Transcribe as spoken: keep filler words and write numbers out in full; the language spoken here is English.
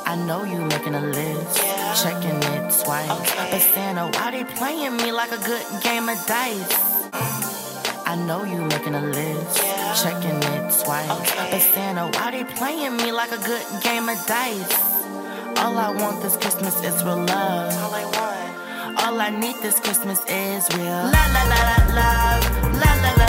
I know you making a list, yeah. Checking it twice. Okay. But Santa, why they playing me like a good game of dice? I know you making a list, yeah. Checking it twice. Okay. But Santa, why they playing me like a good game of dice? All I want this Christmas is real love. All I want. All I need this Christmas is real la la la la love, la la la.